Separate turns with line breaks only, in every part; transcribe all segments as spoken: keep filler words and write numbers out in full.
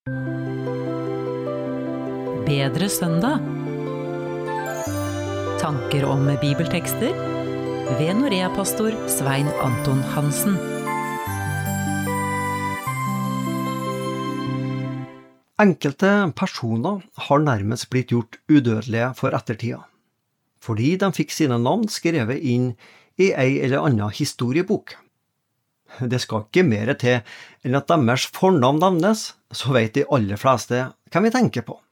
Bedre søndag. Tanker om bibeltekster ved Norea-pastor Svein Anton Hansen.
Enkelte personer har nærmest blitt gjort udødelige for ettertida, fordi de fikk sine navn skrevet inn i ei eller annen historiebok. Det skal ikke mer til enn at deres fornavn nevnes, så vet de aller fleste hvem vi tenker på.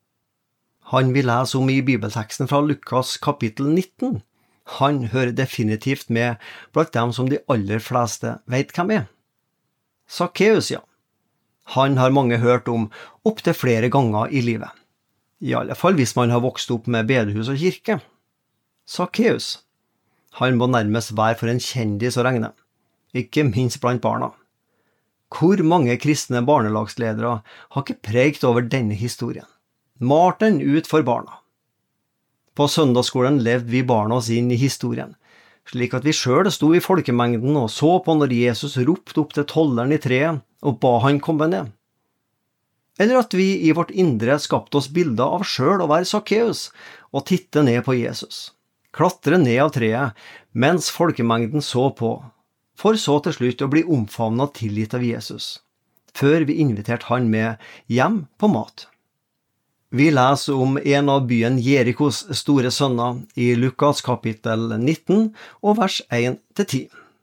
Han vi leser om i bibelteksten fra Lukas kapittel nitten, han hører definitivt med blant dem som de aller fleste vet hvem er. Sakkeus, ja. Han har mange hørt om opp til flere ganger i livet. I alle fall hvis man har vokst opp med bedehus og kirke. Sakkeus. Han må nærmest være for en kjendis å regne, ikke minst blant barna. Hvor mange kristne barnelagsledere har ikke pregt over denne historien? Malt den ut for barna. På søndagsskolen levde vi barna oss inn i historien, slik at vi selv sto i folkemengden og så på når Jesus ropte opp til tolleren i treet og ba han komme ned. Eller at vi i vårt indre skapte oss bilder av selv å være Sakkeus og titte ned på Jesus. Klatre ned av treet mens folkemengden så på, for så til slutt å bli omfavnet og tilgitt av Jesus, før vi inviterte han med hjem på mat. Vi leser om en av byen Jerikos store sønner i Lukas kapittel nitten og vers én til ti.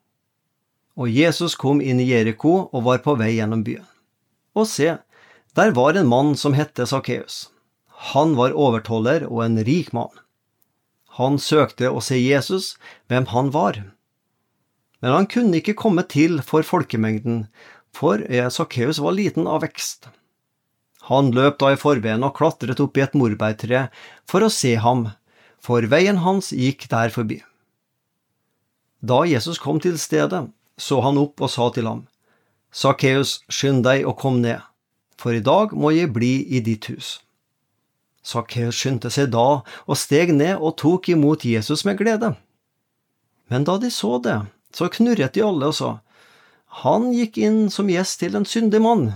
Og Jesus kom inn i Jeriko og var på vei gjennom byen. Og se, der var en mann som hette Sakkeus. Han var overtoller og en rik mann. Han søkte å se Jesus, hvem han var. Men han kunne ikke komme til for folkemengden, for Sakkeus var liten av vekst. Han løp da i forveien og klatret opp i et morbærtre for å se ham, for veien hans gikk der forbi. Da Jesus kom til stedet, så han opp og sa til ham, «Sakkeus, skynd deg og kom ned, for i dag må jeg bli i ditt hus.» Sakkeus skyndte seg da og steg ned og tok imot Jesus med glede. Men da de så det, så knurret de alle og sa, «Han gikk inn som gjest til en syndig mann.»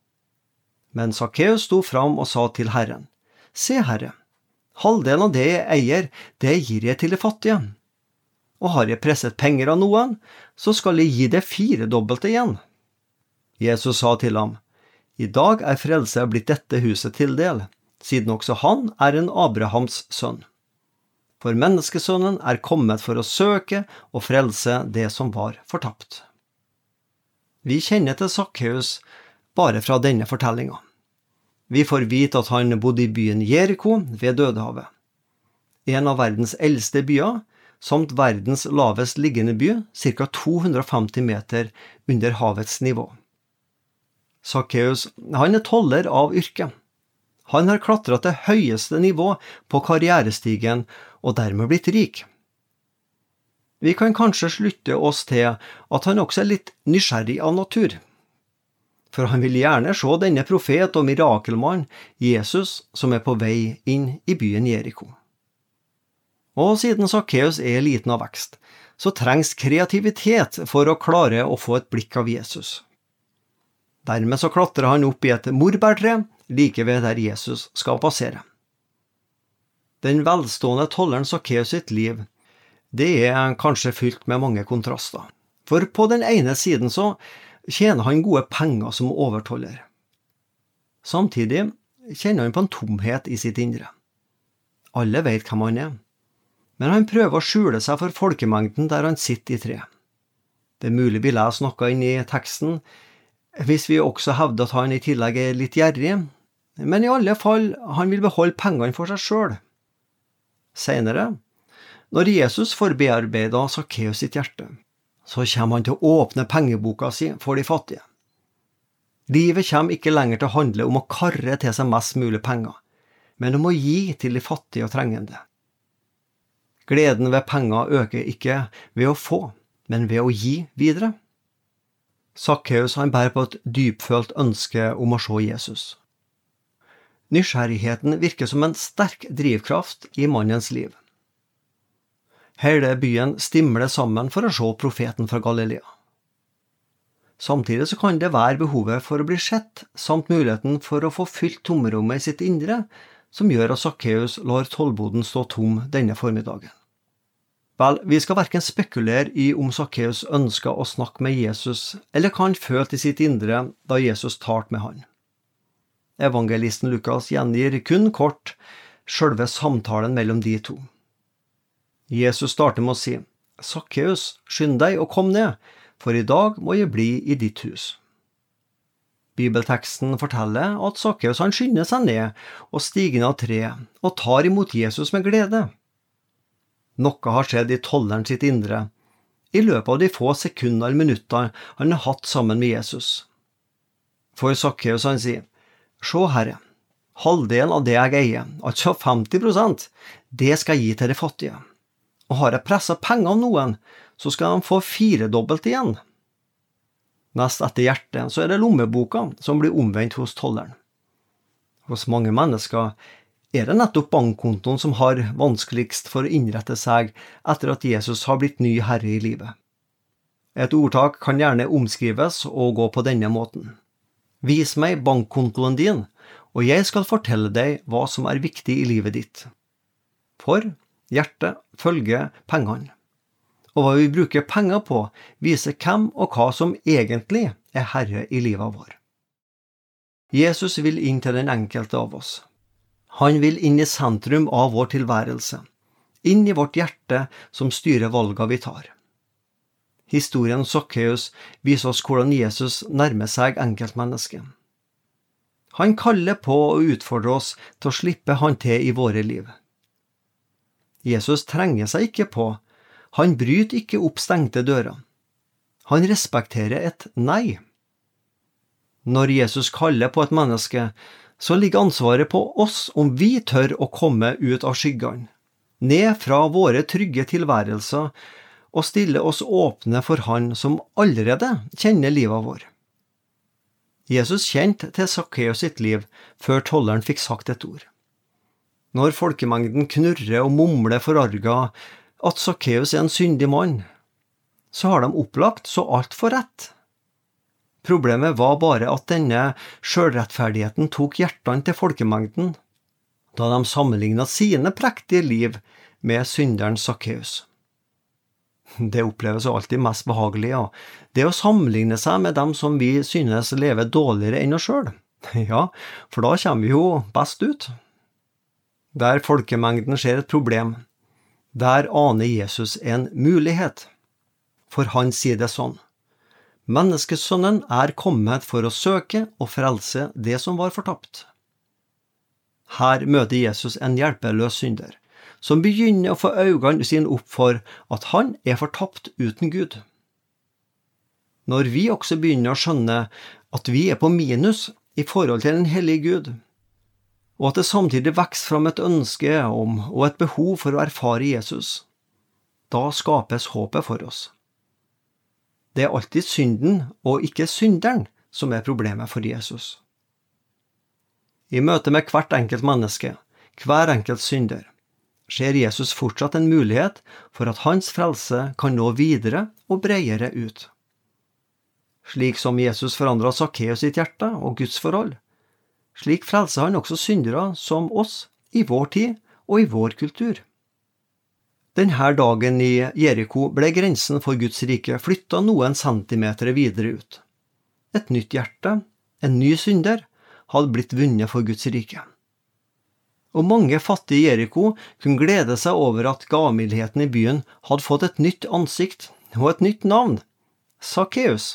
Men Sakkeus sto fram og sa til Herren, «Se, Herre, halvdelen av det jeg eier, det gir jeg til de fattige. Og har jeg presset penger av noen, så skal jeg gi det firedobbelt igjen.» Jesus sa til ham, «I dag er frelse blitt dette huset til del, siden også han er en Abrahams sønn. For menneskesønnen er kommet for å søke og frelse det som var fortapt.» Vi kjenner til Sakkeus bare fra denne fortellingen. Vi får vite at han bodde i byen Jeriko ved Dødehavet. En av verdens eldste byer, samt verdens lavest liggende by, ca to hundre og femti meter under havets nivå. Sakkeus, han er toller av yrke. Han har klatret til høyeste nivå på karrierestigen og dermed blitt rik. Vi kan kanskje slutte oss til at han også er litt nysgjerrig av natur. For han vil gjerne se denne profet og mirakelmann, Jesus, som er på vei inn i byen Jeriko. Og siden Sakkeus er liten av vekst, så trengs kreativitet for å klare å få et blikk av Jesus. Dermed så klatrer han opp i et morbærtre, like ved der Jesus skal passere. Den velstående tolleren Sakkeus sitt liv, det er kanskje fylt med mange kontraster. For på den ene siden så tjener han gode penger som overtoller. Samtidig kjenner han på en tomhet i sitt indre. Alle vet hvem han er, men han prøver å skjule seg for folkemengden der han sitter i tre. Det er mulig vi leser noe inn i teksten, hvis vi også hevder at han i tillegg er litt gjerrig, men i alle fall, han vil beholde pengene for seg selv. Senere, når Jesus får bearbeidet Sakkeus sitt hjerte, så kommer han til å åpne pengeboka si for de fattige. Livet kommer ikke lenger til å handle om å karre til seg mest mulig penger, men om å gi til de fattige og trengende. Gleden ved penger øker ikke ved å få, men ved å gi videre. Sakkeus han bærer på et dypfølt ønske om å se Jesus. Nysgjerrigheten virker som en sterk drivkraft i mannens liv. Hele byen stimler sammen for å se profeten fra Galilea. Samtidig så kan det være behovet for å bli sett, samt muligheten for å få fylt tomrommet i sitt indre, som gjør at Sakkeus lar tollboden stå tom denne formiddagen. Vel, vi skal hverken spekulere i om Sakkeus ønsker å snakke med Jesus, eller hva han følte i sitt indre da Jesus talte med han. Evangelisten Lukas gjengir kun kort selve samtalen mellom de to. Jesus starter med å si, «Sakkeus, skynd deg og kom ned, for i dag må jeg bli i ditt hus.» Bibelteksten forteller at Sakkeus han skynder seg ned og stiger ned av treet og tar imot Jesus med glede. Noe har skjedd i tolleren sitt indre, i løpet av de få sekunder eller minutter han har hatt sammen med Jesus. For Sakkeus han sier, «Se herre, halvdelen av det jeg eier, altså femti prosent, det skal jeg gi til de fattige. Og har jeg presset penger av noen, så skal de få firedobbelt igjen.» Nest etter hjertet så er det lommeboka som blir omvendt hos tolleren. Hos mange mennesker er det nettopp bankkontoen som har vanskeligst for å innrette seg etter at Jesus har blitt ny herre i livet. Et ordtak kan gjerne omskrives og gå på denne måten. «Vis meg bankkontoen din, og jeg skal fortelle deg hva som er viktig i livet ditt.» For hjertet følger pengene. Og hva vi bruker penger på, viser hvem og hva som egentlig er herre i livet vår. Jesus vil inn til den enkelte av oss. Han vil inn i sentrum av vår tilværelse, inn i vårt hjerte som styrer valgene vi tar. Historien om Sakkeus viser oss hvordan Jesus nærmer seg enkeltmennesket. Han kaller på og utfordrer oss til å slippe han til i våre liv. Jesus trenger seg ikke på. Han bryter ikke opp stengte dører. Han respekterer et nei. Når Jesus kaller på et menneske, så ligger ansvaret på oss om vi tør å komme ut av skyggene, ned fra våre trygge tilværelser og stille oss åpne for han som allerede kjenner livet vår. Jesus kjente til Sakkeus sitt liv før tolleren fikk sagt et ord. Når folkemengden knurrer og mumler forarget at Sakkeus er en syndig mann, så har de opplagt så alt for rett. Problemet var bare at denne selvrettferdigheten tok hjertene til folkemengden, da de sammenlignet sine prektige liv med synderen Sakkeus. Det oppleves alltid mest behagelig, ja. Det å sammenligne seg med dem som vi synes lever dårligere enn oss selv. Ja, for da kommer vi jo best ut. Der folkemengden ser et problem, der aner Jesus en mulighet. For han sier det sånn, «Menneskesønnen er kommet for å søke og frelse det som var fortapt.» Her møter Jesus en hjelpeløs synder, som begynner å få øynene sine opp for at han er fortapt uten Gud. Når vi også begynner å skjønne at vi er på minus i forhold til en hellig Gud, og at det samtidig vokser fram et ønske om og et behov for å erfare Jesus, da skapes håpet for oss. Det er alltid synden og ikke synderen som er problemet for Jesus. I møte med hvert enkelt menneske, hver enkelt synder, ser Jesus fortsatt en mulighet for at hans frelse kan nå videre og bredere ut. Slik som Jesus forandret Sakkeus sitt hjerte og Guds forhold, slik frelser han også syndere som oss i vår tid og i vår kultur. Denne dagen i Jeriko ble grensen for Guds rike flyttet noen centimeter videre ut. Et nytt hjerte, en ny synder, hadde blitt vunnet for Guds rike. Og mange fattige i Jeriko kunne glede seg over at gavmildheten i byen hadde fått et nytt ansikt og et nytt navn, Sakkeus.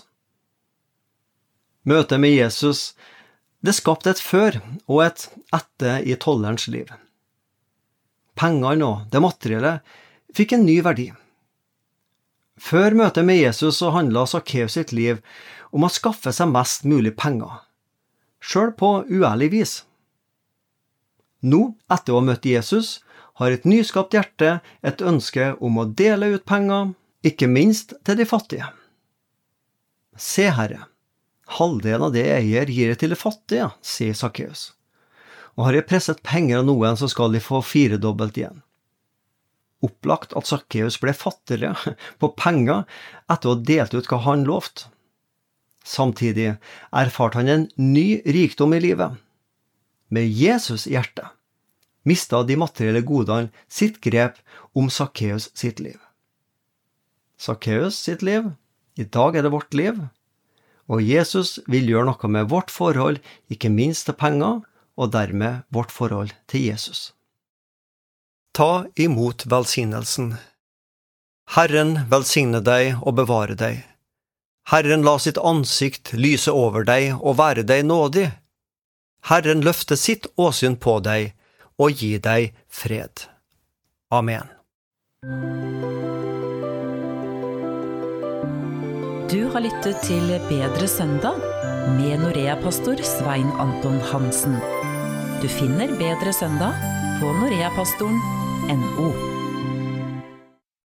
Møtet med Jesus, det skapte et før og et etter i tollerens liv. Pengene og det materielle fikk en ny verdi. Før møtet med Jesus så handlet Sakkeus sitt liv om å skaffe seg mest mulig penger, selv på uærlig vis. Nå, etter å ha møtt Jesus, har et nyskapt hjerte et ønske om å dele ut penger, ikke minst til de fattige. Se, Herre, halvdelen av det jeg eier gir jeg til de fattige, sier Sakkeus. Og har jeg presset penger av noen, så skal de få firedobbelt igjen. Opplagt at Sakkeus ble fattigere på penger etter å ha delt ut hva han lovt. Samtidig erfarte han en ny rikdom i livet. Med Jesus i hjertet mistet de materielle godene sitt grep om Sakkeus sitt liv. Sakkeus sitt liv, i dag er det vårt liv, og Jesus vil gjøre noe med vårt forhold, ikke minst til penger, og dermed vårt forhold til Jesus. Ta imot velsignelsen. Herren velsigne deg og bevare deg. Herren la sitt ansikt lyse over deg og være deg nådig. Herren løfte sitt åsyn på deg og gi deg fred. Amen.
Du har lyttet til Bedre søndag med Norea-pastor Svein Anton Hansen. Du finner Bedre søndag på noreapastoren punktum no.